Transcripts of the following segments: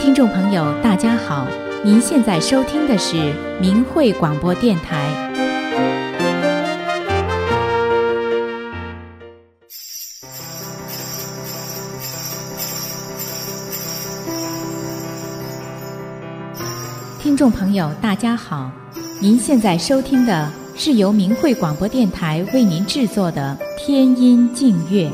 听众朋友大家好，您现在收听的是明慧广播电台。听众朋友大家好，您现在收听的是由明慧广播电台为您制作的天音静乐。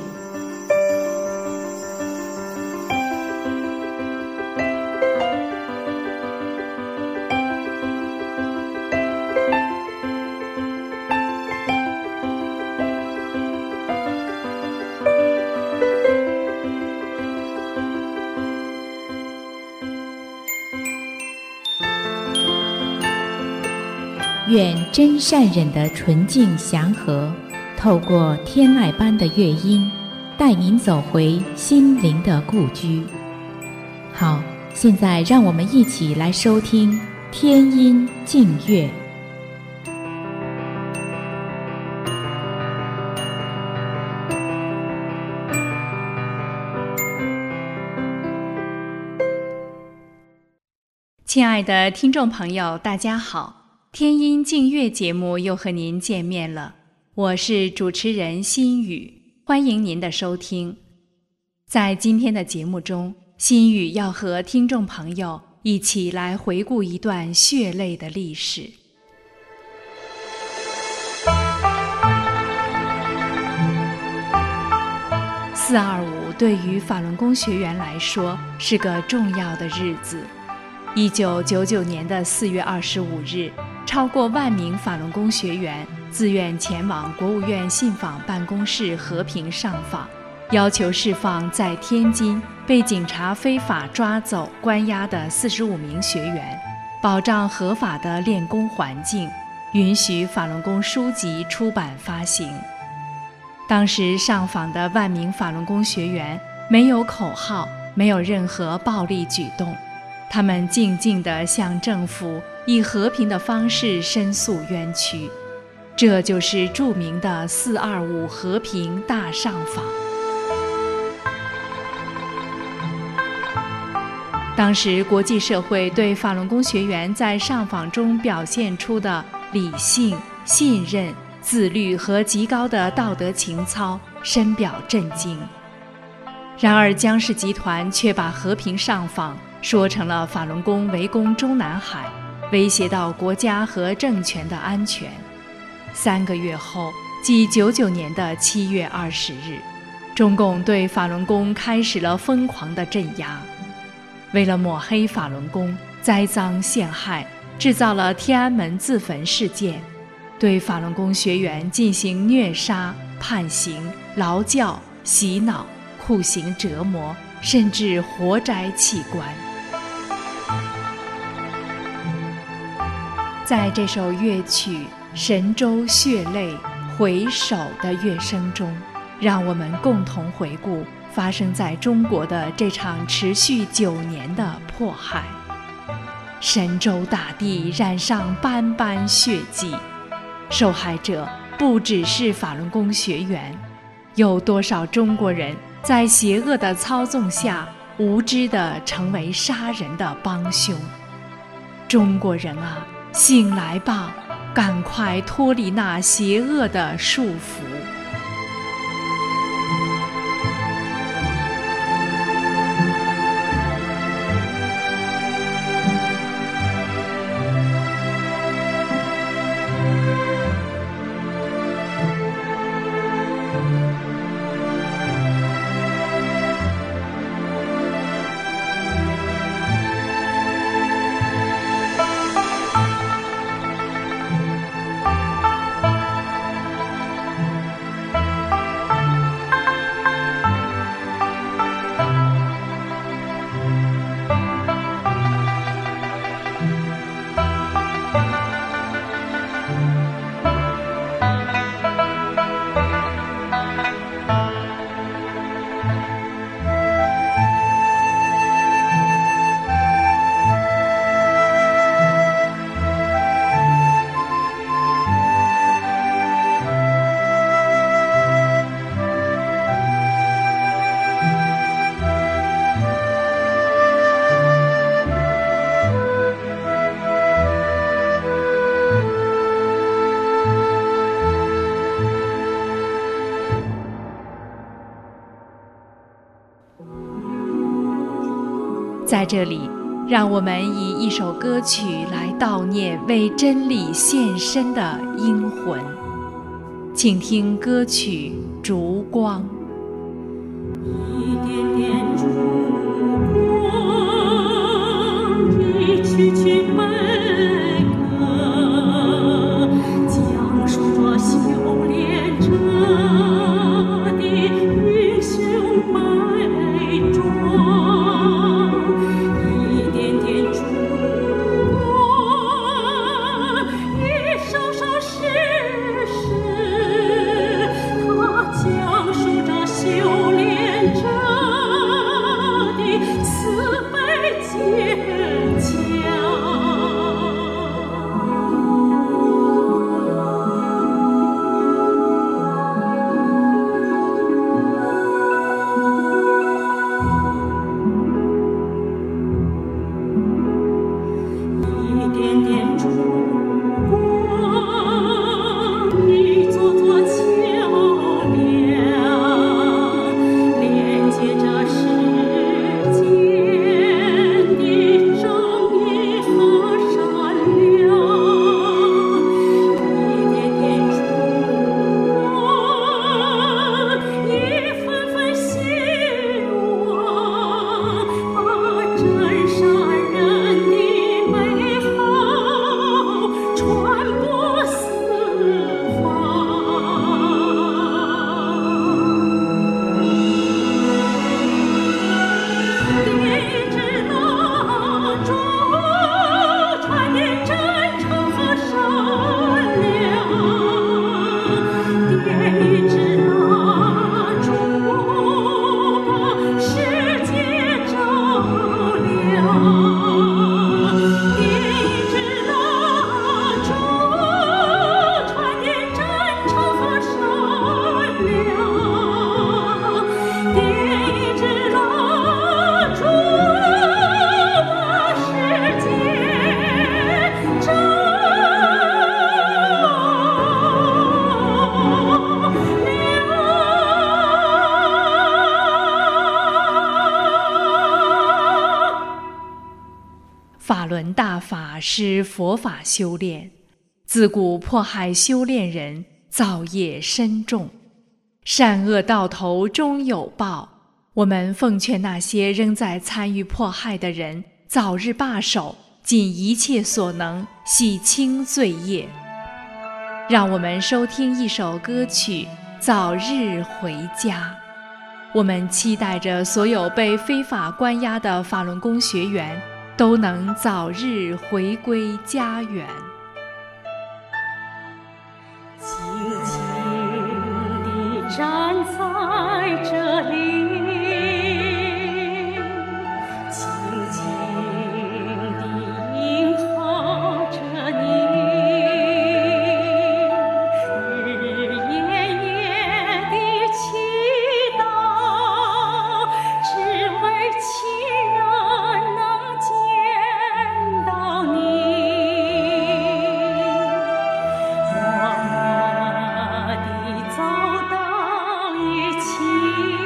愿真善忍的纯净祥和，透过天籁般的乐音，带您走回心灵的故居。好，现在让我们一起来收听天音静乐。亲爱的听众朋友，大家好。天音静乐节目又和您见面了，我是主持人心雨，欢迎您的收听。在今天的节目中，心雨要和听众朋友一起来回顾一段血泪的历史。425对于法轮功学员来说是个重要的日子。1999年的4月25日，超过10000名法轮功学员自愿前往国务院信访办公室和平上访，要求释放在天津被警察非法抓走关押的45名学员，保障合法的练功环境，允许法轮功书籍出版发行。当时上访的10000名法轮功学员没有口号，没有任何暴力举动，他们静静地向政府以和平的方式申诉冤屈，这就是著名的425和平大上访。当时国际社会对法轮功学员在上访中表现出的理性、信任、自律和极高的道德情操深表震惊。然而江氏集团却把和平上访说成了法轮功围攻中南海，威胁到国家和政权的安全。3个月后，即99年的7月20日，中共对法轮功开始了疯狂的镇压。为了抹黑法轮功，栽赃陷害，制造了天安门自焚事件，对法轮功学员进行虐杀、判刑、劳教、洗脑、酷刑折磨，甚至活摘器官。在这首乐曲《神州血泪回首》的乐声中，让我们共同回顾发生在中国的这场持续9年的迫害。神州大地染上斑斑血迹，受害者不只是法轮功学员，有多少中国人在邪恶的操纵下无知地成为杀人的帮凶。中国人啊，醒来吧，赶快脱离那邪恶的束缚。 在这里，让我们以一首歌曲来悼念为真理献身的英魂。请听歌曲《烛光》。 一点点烛光，一曲曲悲歌，讲述着修炼者的英雄百壮。一点点烛光，一首首诗诗，它讲述着修炼者的慈悲坚强。一点点烛光，一座座桥梁，连接着世间的正义和善良。一点点烛光，一份份希望，把真善人的美好传播四方。点一支蜡烛，传递真诚和善良。点一支蜡烛，把世界照亮。点一支蜡烛，传递真诚和善良。点一支蜡烛，把世界照亮。 法轮大法是佛法修炼，自古迫害修炼人，造业深重，善恶到头终有报。我们奉劝那些仍在参与迫害的人，早日罢手，尽一切所能洗清罪业。让我们收听一首歌曲《早日回家》。我们期待着所有被非法关押的法轮功学员都能早日回归家园。 静静地站在这里，静静地迎候着你，日日夜夜地祈祷，只为亲人能见到你。默默地走到一起。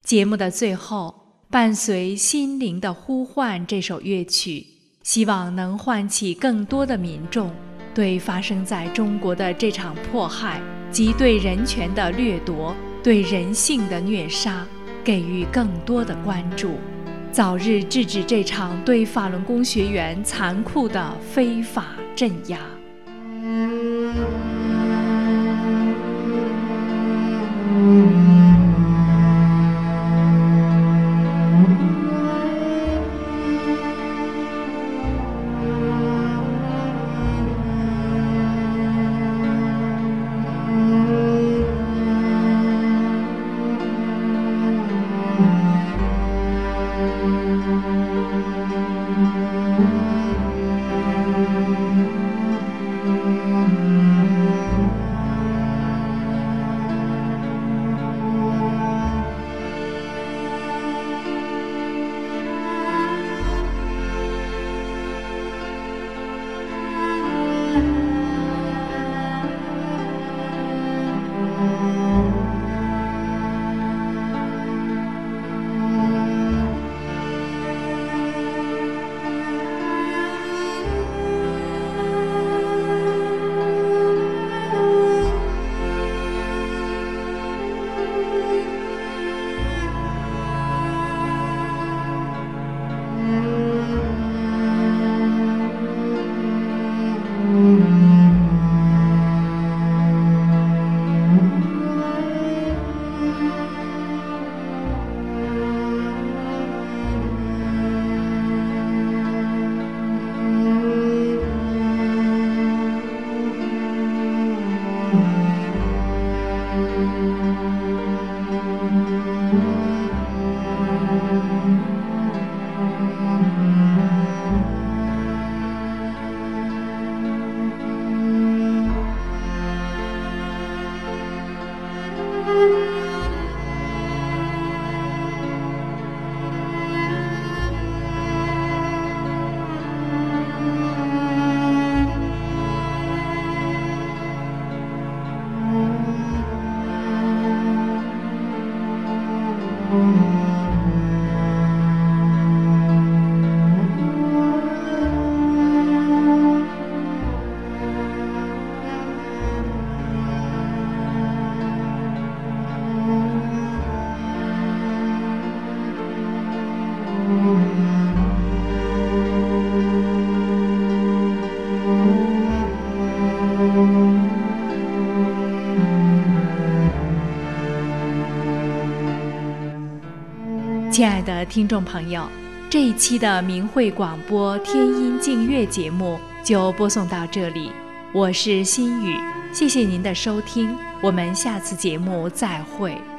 节目的最后，伴随《心灵的呼唤》这首乐曲，希望能唤起更多的民众对发生在中国的这场迫害及对人权的掠夺、对人性的虐杀给予更多的关注，早日制止这场对法轮功学员残酷的非法镇压。亲爱的听众朋友，这一期的明慧广播天音净乐节目就播送到这里，我是心雨，谢谢您的收听，我们下次节目再会。